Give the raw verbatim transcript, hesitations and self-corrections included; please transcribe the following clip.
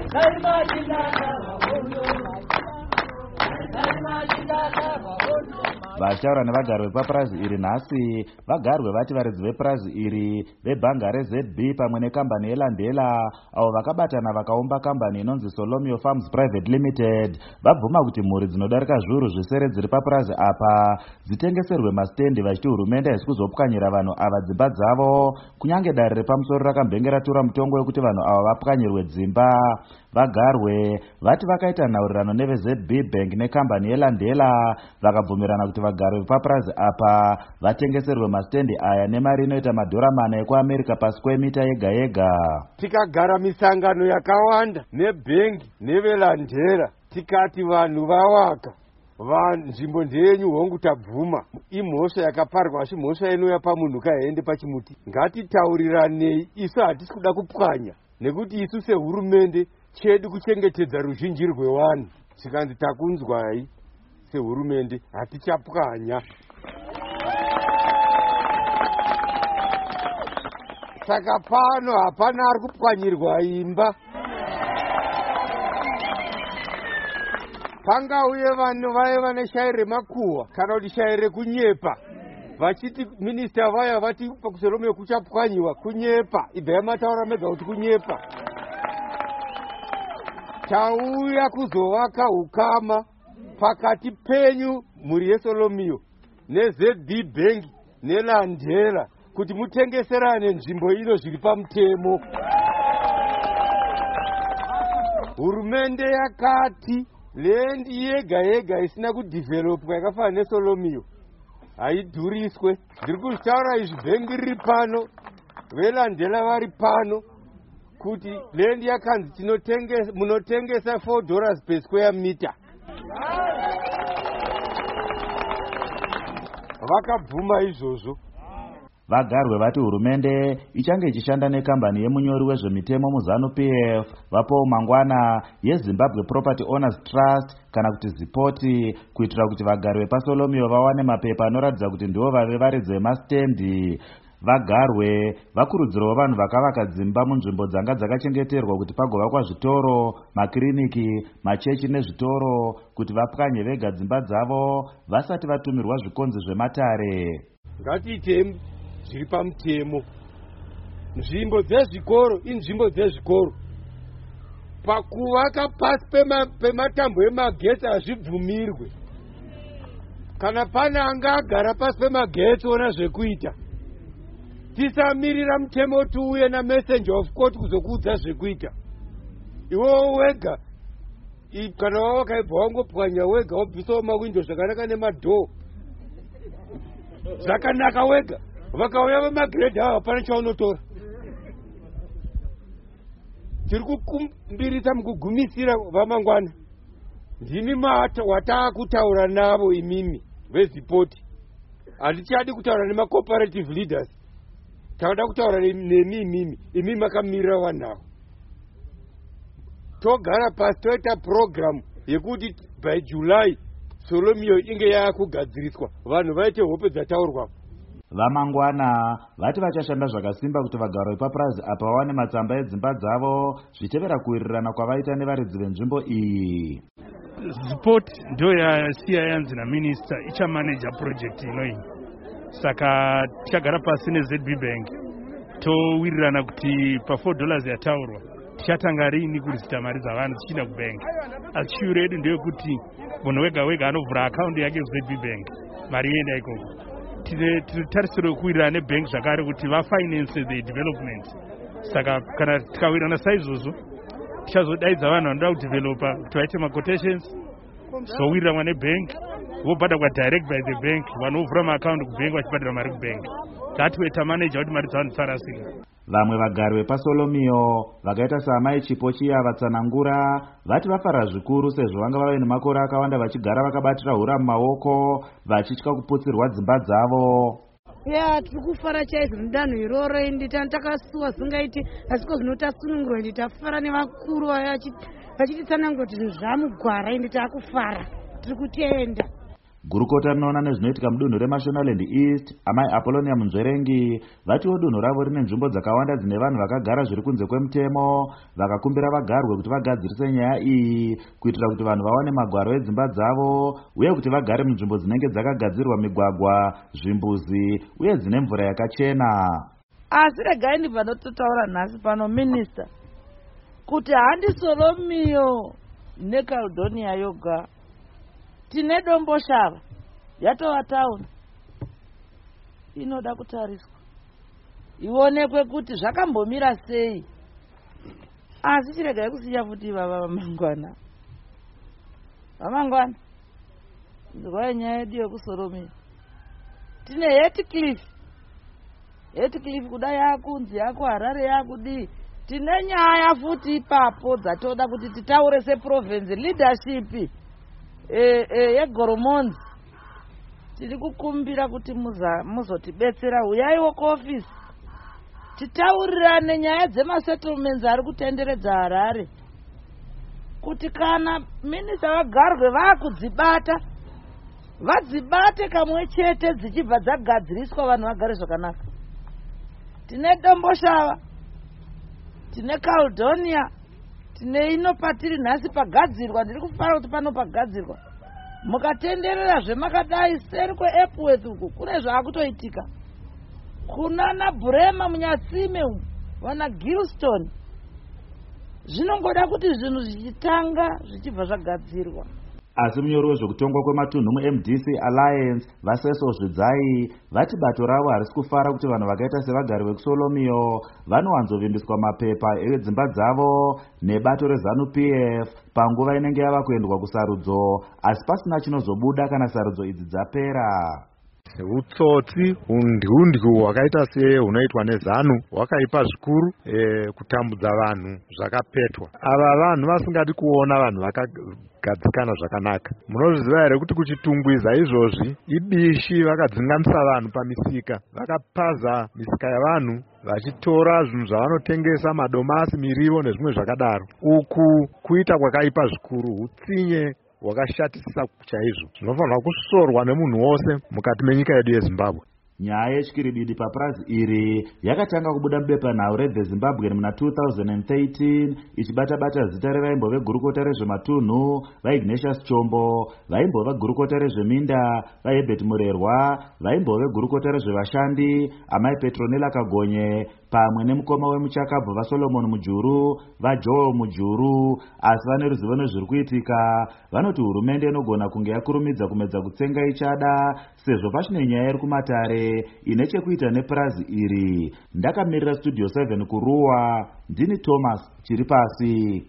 Vachitaura nevagari vepapurazi iri nhasi, vagari vevati varidzi vepurazi iri vebhanga reZ B pamwe nekambani yelandela avo vakabatana vakaumba kambani inonzi Solomio Farms Private Limited vabvuma kuti mhuri dzinodarika zviuru zvisere dziri papurazi apa dzitengeserwe mastendi vachiti hurumende haisi kuzopwanyira vanhu ava dzimba dzavo, kunyange dare repamusoro rakambenge ratura mutongo wekuti vanhu ava vapwanyirwe dzimba. Vagarwe vati vakaita nhaurirano neveZ B Bank nekambani yelandela vakabvumirana kuti vagari vepapurazi apa vatengeserwe mastendi aya nemari inoita madhora mana ekuamerica pasquare mita yega yega. Tikagara misangano yakawanda nebhengi nevelandela tikati vanhu vawaka vanzvimbo ndenyu hongu tabvuma imhosva yakaparwa asi mhosva inouya pamunhu kaende pachimuti. Ngatitauriranei, isu hatisi kuda kupwanya nekuti isu sehurumende chedu kuchengetedza ruzhinji rwevanhu. Tikanzi takunzwai sehurumende hatichapwanya. Saka pano hapana ari kupwanyirwa imba. Pangauye vanhu vaiva neshairi remakuhwa kana kuti shairi rekunyepa vachiti minista vaya vati pakuSolomio kuchapwanyiwa kunyepa. Ibva mataura mega kuti kunyepa. Tauya kuzovaka ukama pakati penyu mhuri yeSolomio neZ B Bank nelandela kuti mutengeserane nzvimbo ino zviri pamutemo. Hurumende yakati lendi yega yega isina kudhivhelopwa yakafana neSolomio haidhuriswe. Ndiri kutaura izvi bhengi riri pano, velandela vari pano, kuti lendi yakanzi tinotengesa munotengesa four dollars per square meter. Vakabvuma izvozvo. Vagarwe vati hurumende ichange ichishanda nekambani yemunyori wezvemitemo muZanu P F vapo mangwana yeZimbabwe Property Owners Trust kana kuti Zipoti kuitira kuti vagari vepaSolomio vawane mapepa anoratidza kuti ndivo vave varidzi vemastendi. Vagarwe vakurudzirawo vanhu vakavaka dzimba munzvimbo dzanga dzakachengeterwa kuti pagovakwa zvitoro, makiriniki, machechi nezvitoro kuti vapwanye vega dzimba dzavo vasati vatumirwa zvikonzi zvematare. Ngatiite zviri pamutemo. Nzvimbo dzezvikoro inzvimbo dzezvikoro. Pakuvaka pasi pematambo emagetsi hazvibvumirwe. Kana pana anga agara pasi pemagetsi ona zvekuita. Tisamirira mutemo tuuye na messenger of court kuzokuudza zvekuita. Iwo wega kana wawakaibva wangopwanya wega wabvisawo mawindo zvakanaka nemadhoo zvakanaka wega. Vakauya vemagrade ava hapana chaunotora. Tiri kukumbiritsa mukugumisira vamangwana. Ndimi watakutaura navo imimi vezipoti. Hatichadi kutaura nemacooperative leaders. Tauda kutaura nemi imimi. Imimi makamirira vanhu. Togara pasi toita program yekuti by July Solomio inge yakugadziriswa. Vanhu vaite hope dzataurwa. Vamangwana vati vachashanda zvakasimba kuti vagari vepapurazi apa vawane matsamba edzimba dzavo zvichevera kuwirirana kwavaita nevaridzi venzvimbo iyi. Zipoti ndo yasiya yanzi naminista ichamaneja project inoyi. Saka tichagara pasi neZ B Bank towirirana kuti pa four dollars yataurwa tichatanga rini kurisita mari dzavanhu tichienda kubank. Achiure yedu ndeyekuti munhu wega wega anovhura akaunti yake Z B Bank mari yenda ikoko. Titarisiro kuwirirana nebank zvakare kuti vafinance the development. Saka kana tikawirirana saizvozvo tichazodaidza vanhu vanoda kudevelopa kuti vaite maquotations zowirirana nebank vobhadha kwa direct by the bank vanovhura maakaunti kubank vachibhadhira mari kubank. Tatiweta manager kuti mari dzavanhu dzisarasika. Vamwe vagari vepaSolomio vakaita saamai Chipo Chiya vatsanangura vati vafara zvikuru sezvo vanga vave nemakore akawanda vachigara vakabatira hura mumaoko vachitya kuputsirwa dzimba dzavo. Ya tiri kufara chaizvo mudanho iroro ende takasuwa zvingaiti asiko zvinotasunungurwa ende tafara nevakuru vachititsanangura kuti zvinhu zvamugwara ende takufara tiri kutenda. Gurukota rinoona nezvinoitika mudunhu reMashonaland East, amai Apollonia Munzverengi, vatiwo dunhu ravo rine nzvimbo dzakawanda dzine vanhu vakagara zviri kunze kwemutemo, vakakumbira vagarwe kuti vagadzirise nyaya iyi kuitira kuti vanhu vaone magwaro edzimba dzavo uye kuti vagare munzvimbo dzinenge dzakagadzirwa migwagwa, zvimbuzi uye dzine mvura yakachena. Asi regai ndibva ndototaura nhasi pano minista kuti handi Solomio neCaledonia yoga, tine Dombo Shava yatova tauni inoda kutariswa ionekwe kuti zvakambomira sei. Asi chiregai kusiya futi baba vamangwana vamangwana nzwai nyaya yedu yekuSolomio. Tine Heathcliff Heathcliff kudai yakunzi yako Harare yakudii. Tine nyaya futi ipapo dzatoda kuti titaure seprovince leadership yegoromonzi. Tiri kukumbira kuti muzotibetsera, uyaiwo kuofisi titaurirane nyaya dzemasettlements ari kutenderedza Harare, kuti kana minista vagarwe vakudzibata vadzibate kamwe chete dzichibva dzagadziriswa vanhu vagare zvakanaka. Tine Dombo Shava, tine Caledonia, tine ino patiri nhasi pagadzirwa. Ndiri kufara kuti pano pagadzirwa mukatenderera zvemakadai seri kweEpworth uku kune zvaakutoitika. Kunana Burema Munyatsime umu, vana Gilston. Zvinongoda kuti zvinhu zvichitanga zvichibva zvagadzirwa. Asi munyori wezvekutongwa kwematunhu muM D C Alliance Vaseso Zvidzai vati bato ravo harisi kufara kuti vanhu vakaita sevagari vekuSolomio vanowanzovimbiswa mapepa edzimba dzavo nebato reZANU P F panguva inenge yava kuendwa kusarudzo, asi pasina chinozobuda kana sarudzo idzi dzapera. Utsotsi undihundyu hwakaita se hunoitwa neZANU hwakaipa zvikuru e, kutambudza vanhu zvakapetwa. Ava vanhu vasingadi kuona vanhu vakagadzikana zvakanaka. Munozviziva here kuti kuchitungwiza izvozvi ibishi vakadzinganisa vanhu pamisika, vakapaza misika yavanhu vachitora zvinhu zvavanotengesa, madomasi, mirivo nezvimwe zvakadaro. Uku kuita kwakaipa zvikuru, hutsinye wakashatisa chaizvo zvinofanirwa kusorwa nemunhu wose mukati menyika yedu yeZimbabwe. Nyaya yechikiribidi papurazi iri yakatanga kubuda mubepanhau reThe Zimbabwean muna two thousand thirteen ichibata-bata zita revaimbove gurukota rezvematunhu vaIgnatius Chombo, vaimbove gurukota rezveminda vaHerbert Murerwa, vaimbove gurukota rezvevashandi amai Petronella Kagonye, pamwe nemukoma wemuchakabvu vaSolomon Mujuru vaJoel Mujuru. Asi vane ruzivo nezviri kuitika, vanoti hurumende inogona kunge yakurumidza kumedza kutsenga ichada sezvo pachine nyaya iri kumatare ine chekuita nepurazi iri. Ndakamirira Studio seven kuruwa, ndini Thomas Chiripasi.